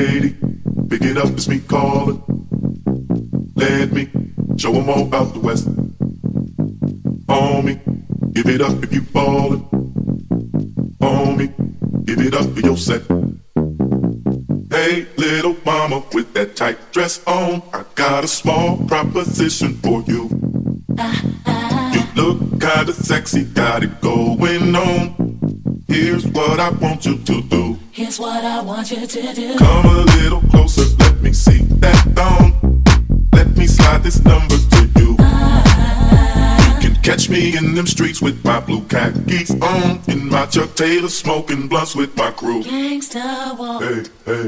Lady, pick it up, it's me calling. Let me show 'em all about the West. Homie, give it up if you ballin'. Homie, give it up for your set. Hey, little mama with that tight dress on, I got a small proposition for you. You look kinda sexy, got it going on. Here's what I want you to do. Here's what I want you to do. Come a little closer, let me see that thong. Let me slide this number to you. You can catch me in them streets with my blue khakis on, in my Chuck Taylor, smoking blunts with my crew. Gangsta walk. Hey, hey.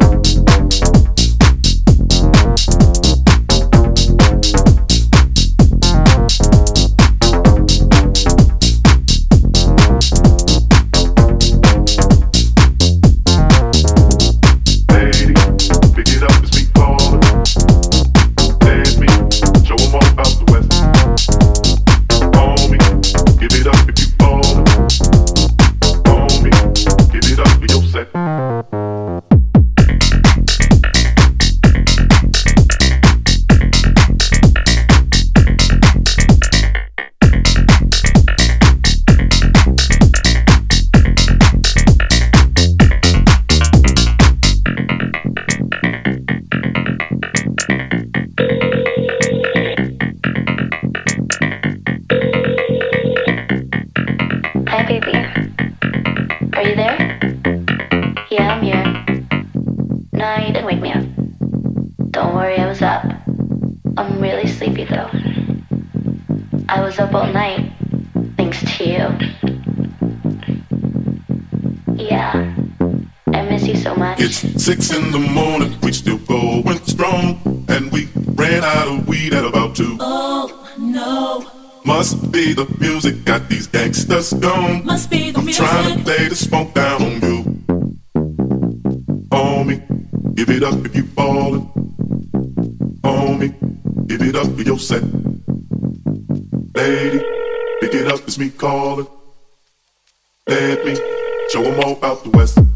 It's 6 in the morning, we still going strong, and we ran out of weed at about 2. Oh no. Must be the music got these gangsters gone. Must be the music. I'm trying to lay the smoke down on you. Homie, give it up if you ballin'. Homie, give it up for your set. Lady, pick it up, it's me calling. Let me show 'em all about the West.